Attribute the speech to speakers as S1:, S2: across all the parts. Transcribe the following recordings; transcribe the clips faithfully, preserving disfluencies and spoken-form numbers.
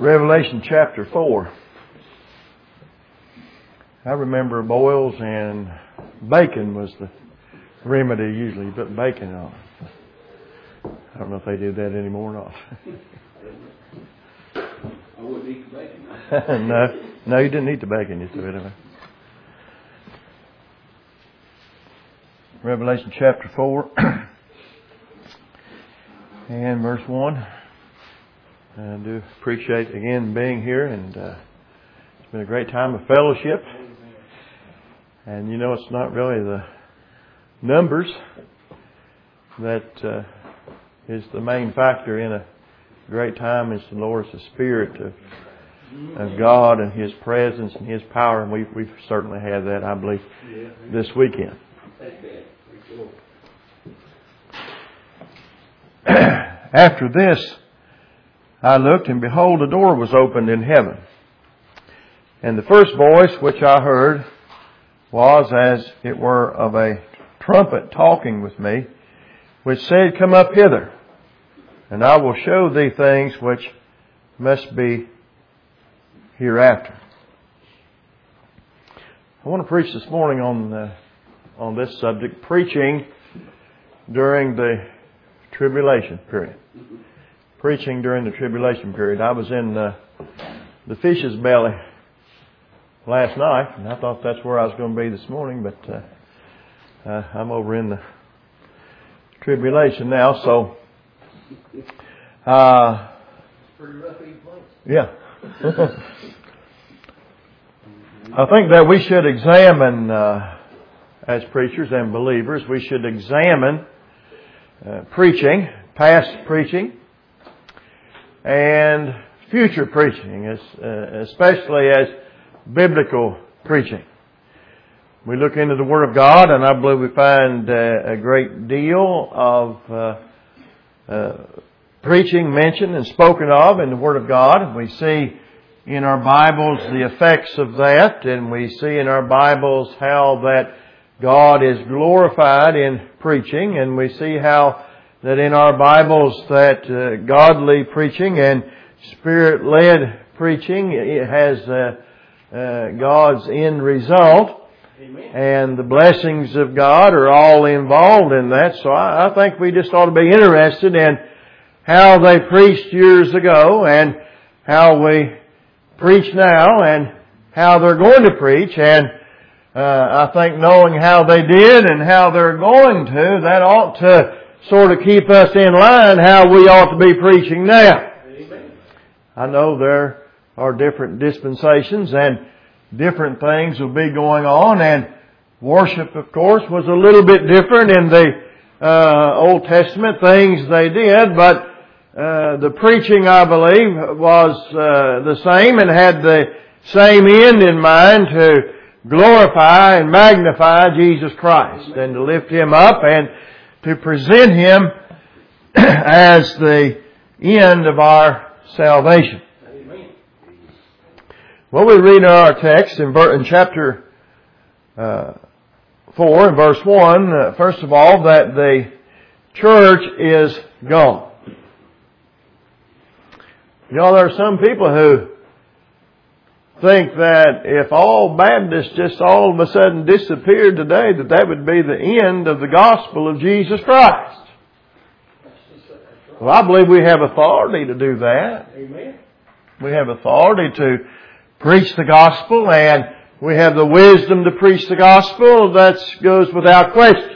S1: Revelation chapter four. I remember boils and bacon was the remedy usually. You put bacon on. I don't know if they do that anymore or not.
S2: I wouldn't eat the bacon.
S1: no, no, you didn't eat the bacon. You threw it away. Revelation chapter four and verse one. I do appreciate again being here, and uh, it's been a great time of fellowship. And you know, it's not really the numbers that uh, is the main factor in a great time. It's the Lord's the Spirit of, of God and His presence and His power, and we we certainly had that, I believe, this weekend. After this, I looked, and behold, a door was opened in heaven. And the first voice which I heard was as it were of a trumpet talking with me, which said, Come up hither, and I will show thee things which must be hereafter. I want to preach this morning on uh, on this subject, preaching during the tribulation period. Preaching during the tribulation period. I was in uh, the fish's belly last night, and I thought that's where I was going to be this morning, but uh, uh, I'm over in the tribulation now, so uh,
S2: pretty rough eating place.
S1: Yeah. I think that we should examine, uh, as preachers and believers, we should examine uh, preaching, past preaching, and future preaching, especially as biblical preaching. We look into the Word of God, and I believe we find a great deal of uh, uh, preaching mentioned and spoken of in the Word of God. We see in our Bibles the effects of that, and we see in our Bibles how that God is glorified in preaching, and we see how that in our Bibles that uh, godly preaching and Spirit-led preaching it has uh, uh, God's end result.
S2: Amen.
S1: And the blessings of God are all involved in that. So I, I think we just ought to be interested in how they preached years ago and how we preach now and how they're going to preach. And uh, I think knowing how they did and how they're going to, that ought to sort of keep us in line how we ought to be preaching now.
S2: Amen.
S1: I know there are different dispensations and different things will be going on, and worship, of course, was a little bit different in the uh, Old Testament things they did, but uh, the preaching, I believe, was uh, the same and had the same end in mind to glorify and magnify Jesus Christ and to lift Him up and to present Him as the end of our salvation.
S2: Amen.
S1: Well, we read in our text in, ver- in chapter uh, four and verse one, uh, first of all, that the church is gone. You know, there are some people who think that if all Baptists just all of a sudden disappeared today, that that would be the end of the gospel of Jesus Christ. Well, I believe we have authority to do that.
S2: Amen.
S1: We have authority to preach the gospel, and we have the wisdom to preach the gospel. That goes without question.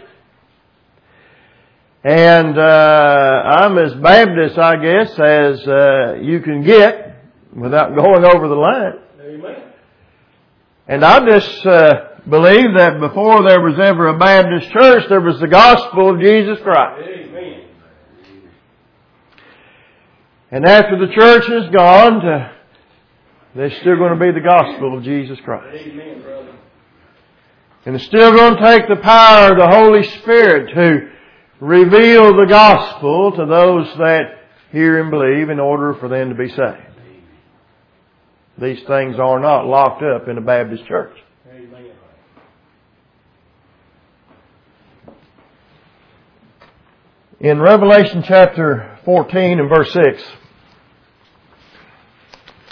S1: And uh, I'm as Baptist, I guess, as uh, you can get without going over the line.
S2: Amen.
S1: And I just uh, believe that before there was ever a Baptist church, there was the gospel of Jesus Christ.
S2: Amen.
S1: And after the church is gone, to, there's still going to be the gospel of Jesus Christ.
S2: Amen, brother.
S1: And it's still going to take the power of the Holy Spirit to reveal the gospel to those that hear and believe in order for them to be saved. These things are not locked up in a Baptist church.
S2: Amen.
S1: In Revelation chapter fourteen and verse six,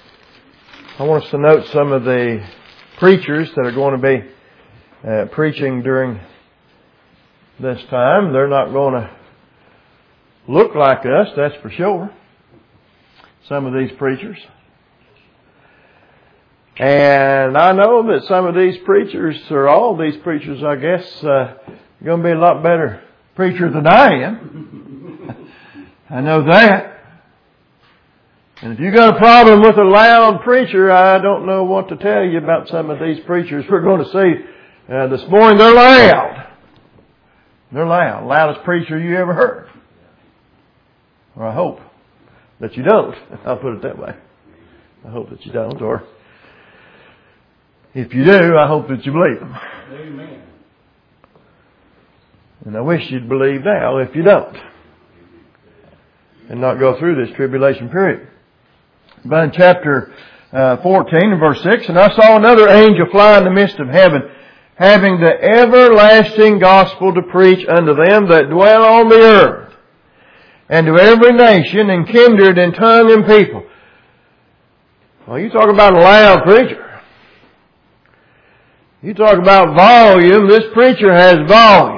S1: I want us to note some of the preachers that are going to be uh, preaching during this time. They're not going to look like us, that's for sure. Some of these preachers. And I know that some of these preachers, or all these preachers, I guess, uh, are going to be a lot better preacher than I am. I know that. And if you got a problem with a loud preacher, I don't know what to tell you about some of these preachers we're going to see uh, this morning. They're loud. They're loud. Loudest preacher you ever heard. Or I hope that you don't. I'll put it that way. I hope that you don't. Or if you do, I hope that you believe them.
S2: Amen.
S1: And I wish you'd believe now if you don't. And not go through this tribulation period. But in chapter uh, fourteen and verse six, and I saw another angel fly in the midst of heaven, having the everlasting gospel to preach unto them that dwell on the earth, and to every nation and kindred and tongue and people. Well, you talk about a loud preacher. You talk about volume. This preacher has volume.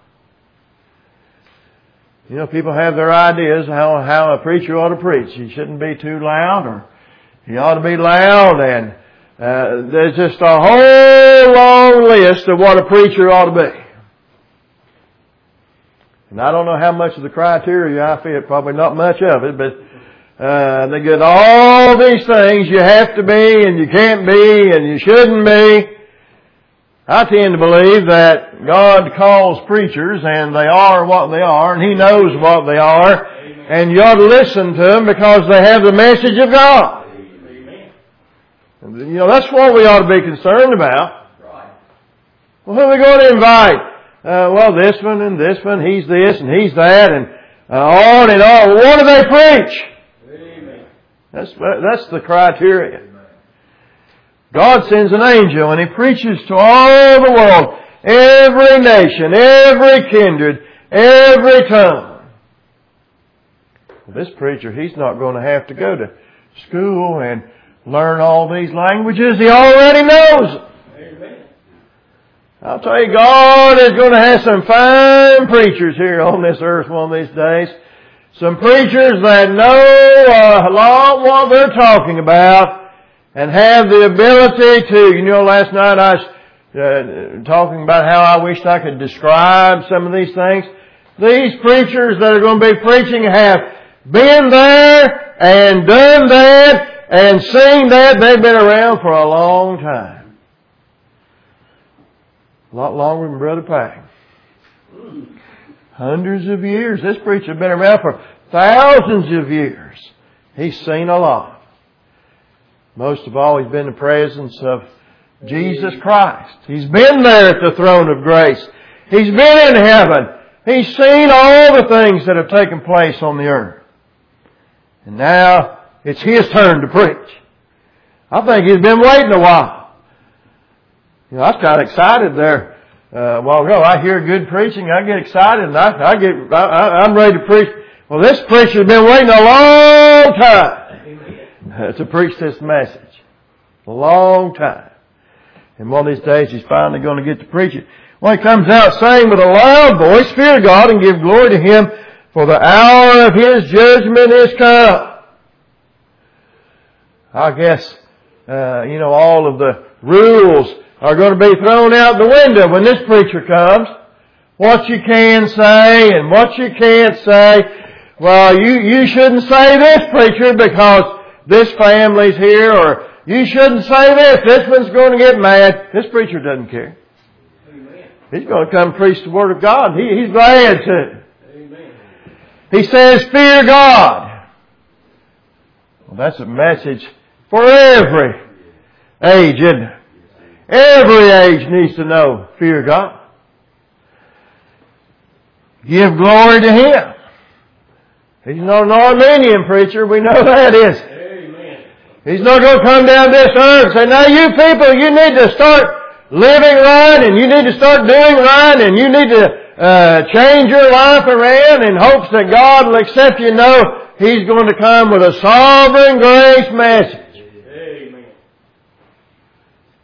S1: You know, people have their ideas how how a preacher ought to preach. He shouldn't be too loud, or he ought to be loud. And uh, there's just a whole long list of what a preacher ought to be. And I don't know how much of the criteria I fit. Probably not much of it, but uh, they get all these things you have to be, and you can't be, and you shouldn't be. I tend to believe that God calls preachers and they are what they are and He knows what they are. Amen. And you ought to listen to them because they have the message of God. Amen. And, you know, that's what we ought to be concerned about. Right. Well, who are we going to invite? Uh, well, this one and this one, he's this and he's that, and uh, on and on. What do they preach? Amen. That's, that's the criteria. God sends an angel and He preaches to all the world, every nation, every kindred, every tongue. Well, this preacher, he's not going to have to go to school and learn all these languages. He already knows them. Amen. I'll tell you, God is going to have some fine preachers here on this earth one of these days. Some preachers that know a lot what they're talking about. And have the ability to, you know, last night I was uh, talking about how I wished I could describe some of these things. These preachers that are going to be preaching have been there and done that and seen that. They've been around for a long time. A lot longer than Brother Pack. Hundreds of years. This preacher has been around for thousands of years. He's seen a lot. Most of all, he's been in the presence of Jesus Christ. He's been there at the throne of grace. He's been in heaven. He's seen all the things that have taken place on the earth. And now it's his turn to preach. I think he's been waiting a while. You know, I was kind of excited there uh, a while ago. I hear good preaching. I get excited and I, I get, I, I'm ready to preach. Well, this preacher's been waiting a long time. Uh, to preach this message. A long time. And one of these days he's finally going to get to preach it. Well, he comes out saying with a loud voice, fear God and give glory to Him, for the hour of His judgment is come. I guess, uh, you know, all of the rules are going to be thrown out the window when this preacher comes. What you can say and what you can't say. Well, you, you shouldn't say this, preacher, because this family's here, or you shouldn't say this. This one's going to get mad. This preacher doesn't care. Amen. He's going to come preach the Word of God. He, he's glad to. Amen. He says, fear God. Well, that's a message for every age, isn't it? Every age needs to know, fear God. Give glory to Him. He's not an Arminian preacher. We know that, is it? He's not going to come down this earth and say, now you people, you need to start living right and you need to start doing right and you need to uh, change your life around in hopes that God will accept you. No, He's going to come with a sovereign grace message. Amen.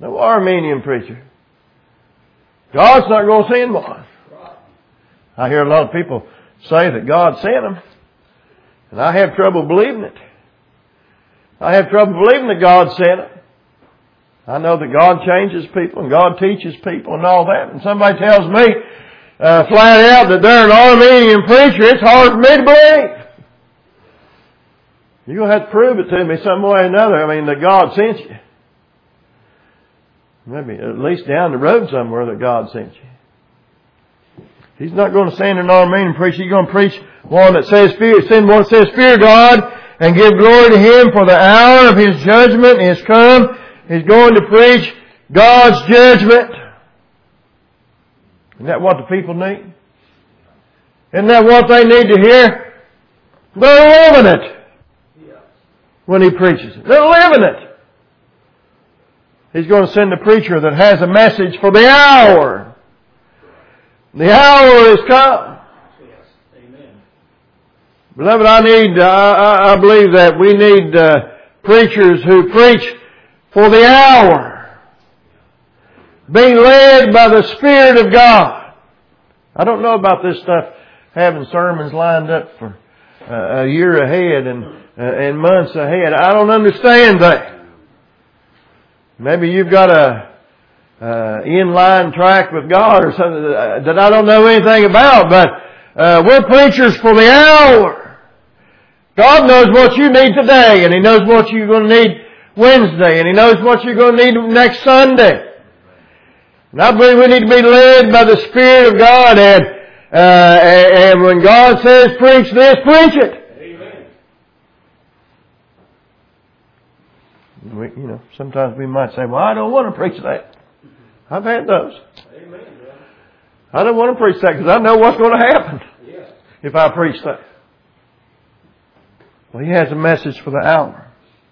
S1: No Armenian preacher. God's not going to send one. I hear a lot of people say that God sent them. And I have trouble believing it. I have trouble believing that God sent them. I know that God changes people and God teaches people and all that. And somebody tells me uh, flat out that they're an Armenian preacher, it's hard for me to believe. You're going to have to prove it to me some way or another. I mean, that God sent you. Maybe at least down the road somewhere that God sent you. He's not going to send an Armenian preacher. He's going to preach one that says fear, send one that says fear God and give glory to Him, for the hour of His judgment is come. He's going to preach God's judgment. Isn't that what the people need? Isn't that what they need to hear? They're living it when He preaches it. They're living it. He's going to send a preacher that has a message for the hour. The hour is come.
S2: Amen.
S1: Beloved, I need, uh, I, I believe that we need uh, preachers who preach for the hour. Being led by the Spirit of God. I don't know about this stuff, having sermons lined up for uh, a year ahead and, uh, and months ahead. I don't understand that. Maybe you've got a uh, in-line track with God or something that I don't know anything about, but uh, we're preachers for the hour. God knows what you need today, and He knows what you're going to need Wednesday, and He knows what you're going to need next Sunday. And I believe we need to be led by the Spirit of God, and uh, and when God says preach this, preach it. We, you know, sometimes we might say, well, I don't want to preach that. I've had those.
S2: Amen.
S1: I don't want to preach that because I know what's going to happen
S2: Yeah.
S1: if I preach that. Well, He has a message for the hour.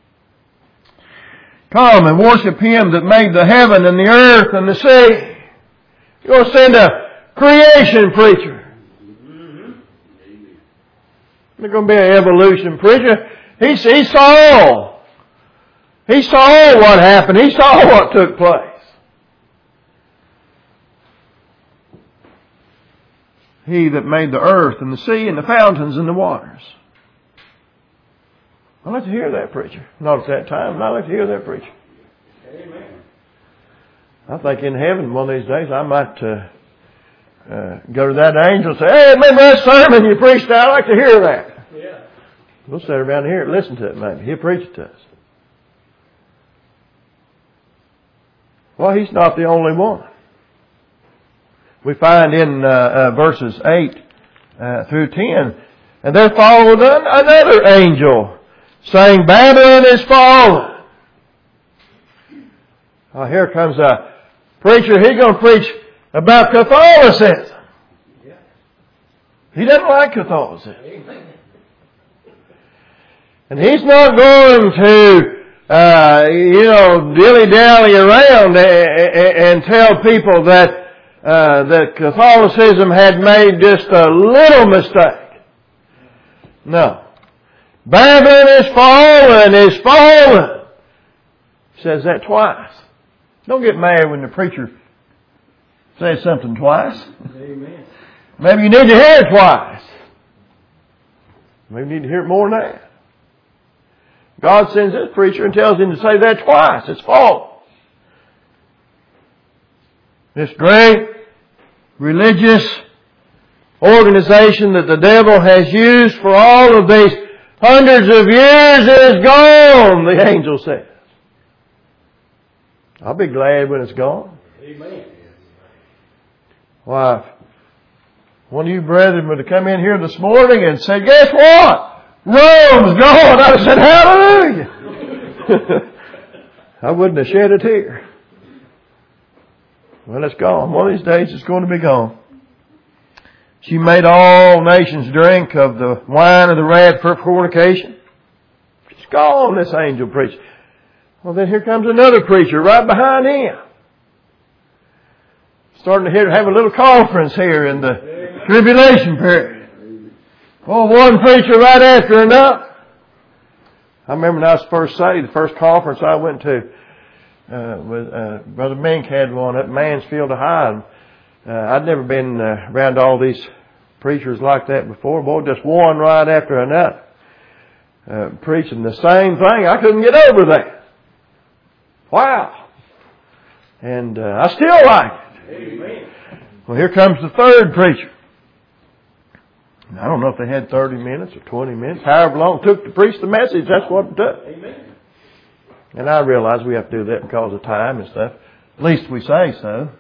S1: Come and worship Him that made the heaven and the earth and the sea. You're going to send a creation preacher.
S2: Mm-hmm.
S1: There's going to be an evolution preacher. He, he saw all. He saw what happened. He saw what took place. He that made the earth and the sea and the fountains and the waters. I'd like to hear that preacher. Not at that time, but I'd like to hear that preacher.
S2: Amen.
S1: I think in heaven one of these days I might uh, uh, go to that angel and say, hey, remember that sermon you preached? I'd like to hear that.
S2: Yeah.
S1: We'll sit around here and listen to it maybe. He'll preach it to us. Well, He's not the only one. We find in uh, uh, verses eight uh, through ten, and there followed another angel, saying, Babylon is fallen. Oh, here comes a preacher. He's going to preach about Catholicism.
S2: Yeah.
S1: He doesn't like Catholicism.
S2: Amen.
S1: And he's not going to Uh, you know, dilly-dally around and, and tell people that uh, that Catholicism had made just a little mistake. No. Babylon is fallen, is fallen. He says that twice. Don't get mad when the preacher says something twice.
S2: Amen.
S1: Maybe you need to hear it twice. Maybe you need to hear it more than that. God sends this preacher and tells him to say that twice. It's false. This great religious organization that the devil has used for all of these hundreds of years is gone, the angel says. I'll be glad when it's gone.
S2: Amen.
S1: Why, if one of you brethren were to come in here this morning and say, guess what? Rome's gone. I'd have said, hallelujah. I wouldn't have shed a tear. Well, it's gone. One of these days it's going to be gone. She made all nations drink of the wine of the wrath for fornication. She's gone, this angel preacher. Well, then here comes another preacher right behind him. Starting to have a little conference here in the tribulation period. Oh, one preacher right after another. I remember when I was first saved, the first conference I went to, uh, with, uh, Brother Mink had one at Mansfield High. Uh, I'd never been uh, around all these preachers like that before. Boy, just one right after another. Uh, preaching the same thing. I couldn't get over that. Wow. And uh, I still like it.
S2: Amen.
S1: Well, here comes the third preacher. I don't know if they had thirty minutes or twenty minutes, however long it took to preach the message, that's what it took.
S2: Amen.
S1: And I realize we have to do that because of time and stuff. At least we say so.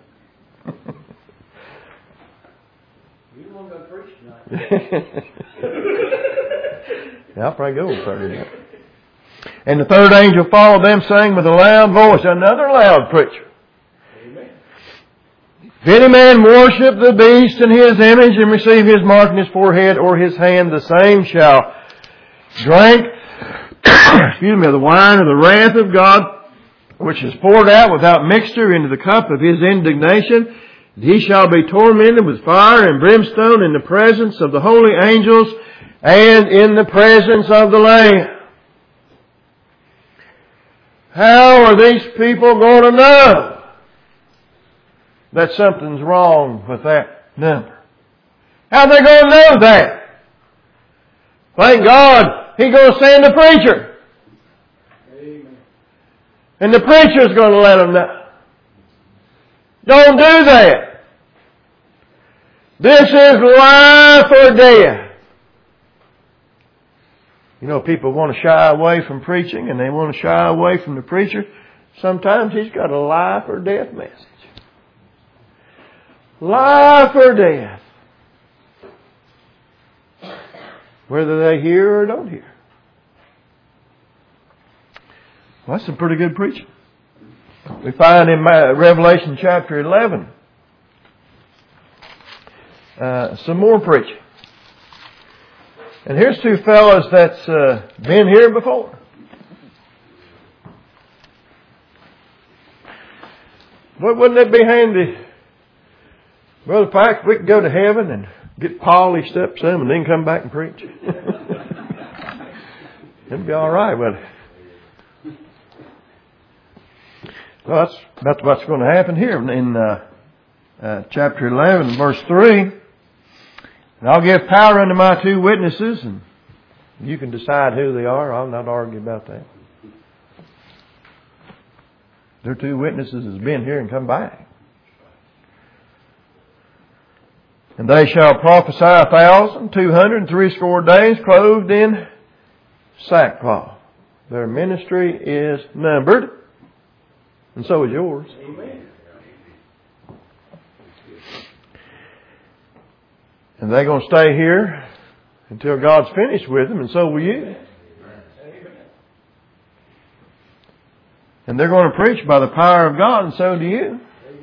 S2: You don't want to go preach tonight.
S1: Yeah, I'll probably go with thirty minutes. And the third angel followed them, saying with a loud voice, another loud preacher.
S2: Amen.
S1: If any man worship the beast in his image and receive his mark in his forehead or his hand, the same shall drink, excuse me, of the wine of the wrath of God, which is poured out without mixture into the cup of his indignation. And he shall be tormented with fire and brimstone in the presence of the holy angels and in the presence of the Lamb. How are these people going to know that something's wrong with that number? How are they going to know that? Thank God He's going to send a preacher.
S2: Amen.
S1: And the preacher's going to let them know. Don't do that. This is life or death. You know, people want to shy away from preaching and they want to shy away from the preacher. Sometimes he's got a life or death message. Life or death. Whether they hear or don't hear. Well, that's some pretty good preaching. We find in Revelation chapter eleven uh, some more preaching. And here's two fellows that's uh, been here before. But wouldn't it be handy, Brother Pike, if we could go to heaven and get polished up some and then come back and preach? It'd be all right, wouldn't it? Well, that's about what's going to happen here in uh, uh, chapter eleven, verse three. And I'll give power unto my two witnesses, and you can decide who they are. I'll not argue about that. Their two witnesses has been here and come back. And they shall prophesy a thousand, two hundred, and threescore days, clothed in sackcloth. Their ministry is numbered, and so is yours.
S2: Amen.
S1: And they're going to stay here until God's finished with them, and so will you.
S2: Amen.
S1: And they're going to preach by the power of God, and so do you.
S2: Amen.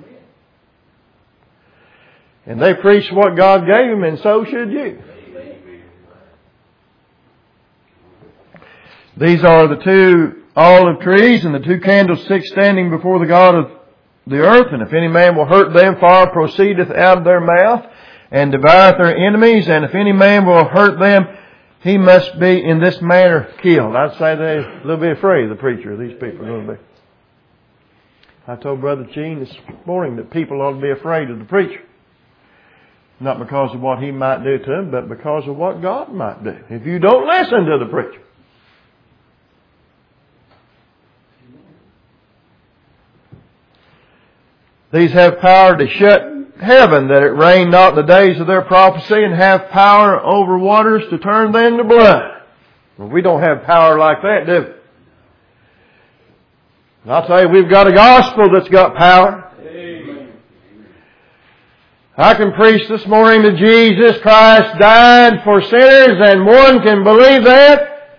S1: And they preach what God gave them, and so should you.
S2: Amen.
S1: These are the two olive trees and the two candlesticks standing before the God of the earth. And if any man will hurt them, fire proceedeth out of their mouth, and devoureth their enemies. And if any man will hurt them, he must be in this manner killed. I'd say they're a little bit afraid of the preacher. These people are going to be. I told Brother Gene this morning that people ought to be afraid of the preacher. Not because of what he might do to them, but because of what God might do. If you don't listen to the preacher. These have power to shut heaven, that it rain not in the days of their prophecy, and have power over waters to turn them to blood. Well, we don't have power like that, do we? And I'll tell you, we've got a gospel that's got power.
S2: Amen.
S1: I can preach this morning that Jesus Christ died for sinners, and one can believe that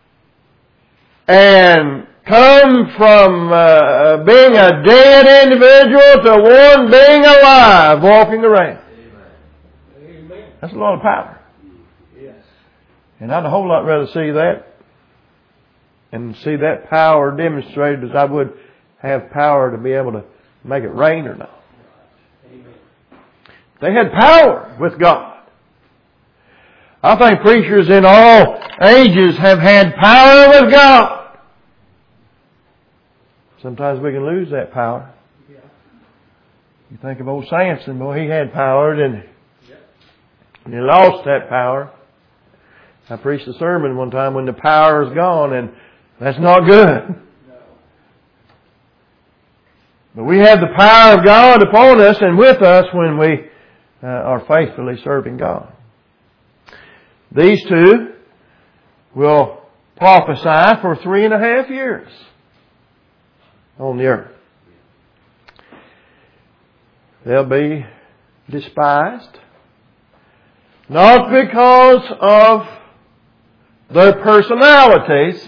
S1: and come from uh, being a dead individual to one being alive, walking around.
S2: Amen.
S1: That's a lot of power.
S2: Yes.
S1: And I'd a whole lot rather see that and see that power demonstrated as I would have power to be able to make it rain or not.
S2: Amen.
S1: They had power with God. I think preachers in all ages have had power with God. Sometimes we can lose that power. You think of old Samson, boy, he had power, didn't he? And he lost that power. I preached a sermon one time when the power is gone, and that's not good. But we have the power of God upon us and with us when we uh, are faithfully serving God. These two will prophesy for three and a half years on the earth. They'll be despised, not because of their personalities,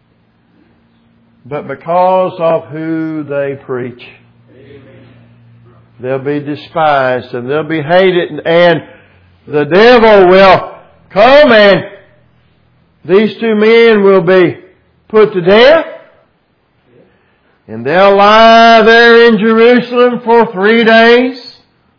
S1: but because of who they preach. Amen. They'll be despised and they'll be hated, and the devil will come and these two men will be put to death, and they'll lie there in Jerusalem for three days,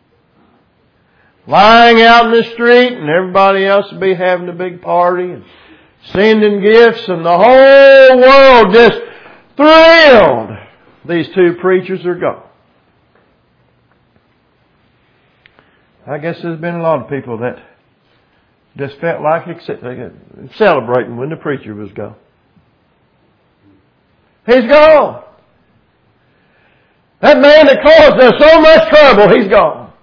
S1: lying out in the street, and everybody else will be having a big party and sending gifts, and the whole world just thrilled. These two preachers are gone. I guess there's been a lot of people that just felt like celebrating when the preacher was gone. He's gone. That man that caused us so much trouble, he's gone.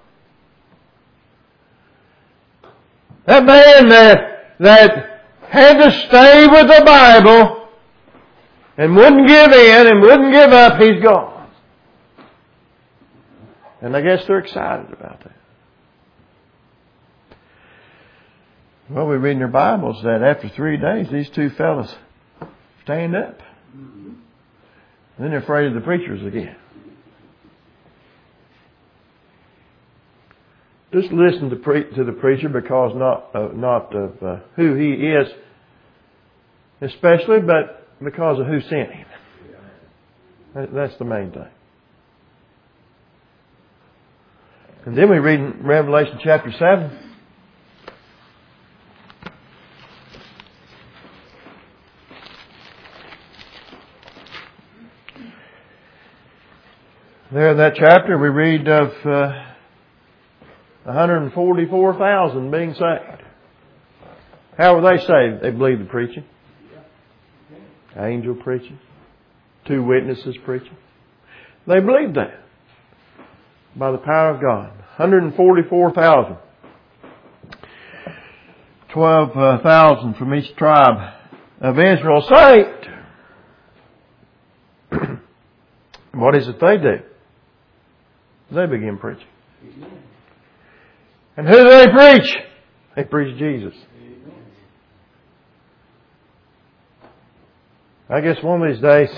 S1: That man that, that had to stay with the Bible and wouldn't give in and wouldn't give up, he's gone. And I guess they're excited about that. Well, we read in our Bibles that after three days, these two fellas stand up. And then they're afraid of the preachers again. Just listen to, pre- to the preacher because not uh, not of uh, who he is, especially, but because of who sent him. That, that's the main thing. And then we read in Revelation chapter seven. There in that chapter we read of uh, one hundred forty-four thousand being saved. How were they saved? They believed the preaching. Angel preaching. Two witnesses preaching. They believed that. By the power of God. one hundred forty-four thousand. twelve thousand from each tribe of Israel saved. What is it they do? They begin preaching. And who do they preach? They preach Jesus. I guess one of these days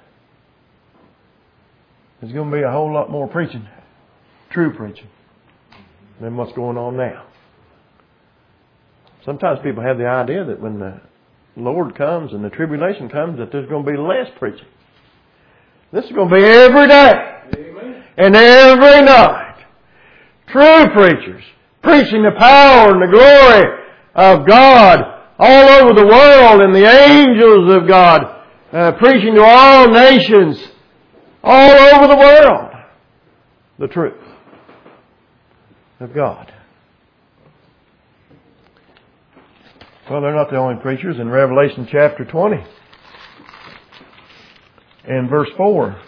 S1: there's going to be a whole lot more preaching, true preaching, than what's going on now. Sometimes people have the idea that when the Lord comes and the tribulation comes that there's going to be less preaching. This is going to be every day. Amen. And every night. True preachers preaching the power and the glory of God all over the world, and the angels of God uh, preaching to all nations all over the world the truth of God. Well, they're not the only preachers. In Revelation chapter twenty and verse four.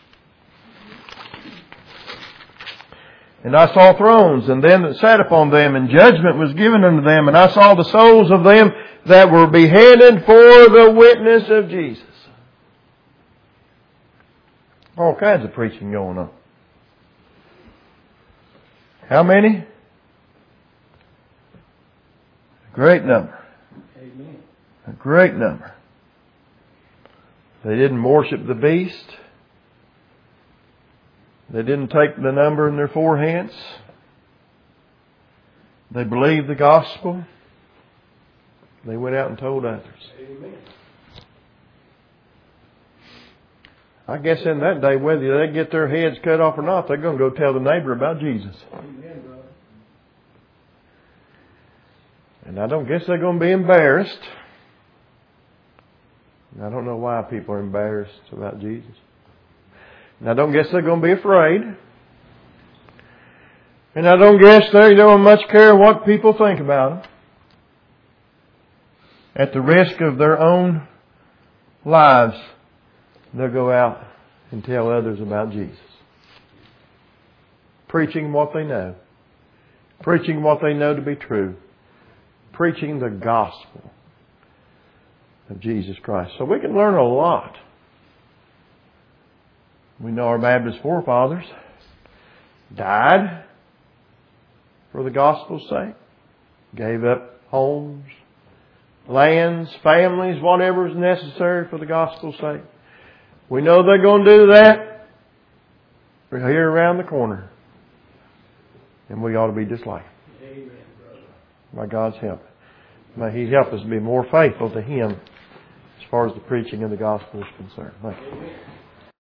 S1: And I saw thrones, and them that sat upon them, and judgment was given unto them. And I saw the souls of them that were beheaded for the witness of Jesus. All kinds of preaching going on. How many? A great number. Amen. A great number. They didn't worship the beast. They didn't take the number in their foreheads. They believed the gospel. They went out and told others. Amen. I guess in that day, whether they get their heads cut off or not, they're going to go tell the neighbor about Jesus. Amen, brother. And I don't guess they're going to be embarrassed. I don't know why people are embarrassed about Jesus. And I don't guess they're going to be afraid. And I don't guess they don't much care what people think about them. At the risk of their own lives, they'll go out and tell others about Jesus. Preaching what they know. Preaching what they know to be true. Preaching the gospel of Jesus Christ. So we can learn a lot. We know our Baptist forefathers died for the gospel's sake. Gave up homes, lands, families, whatever is necessary for the gospel's sake. We know they're going to do that. We're here around the corner. And we ought to be just like them.
S2: Amen, brother.
S1: By God's help. May He help us to be more faithful to Him as far as the preaching of the gospel is concerned. Thank you.
S2: Amen.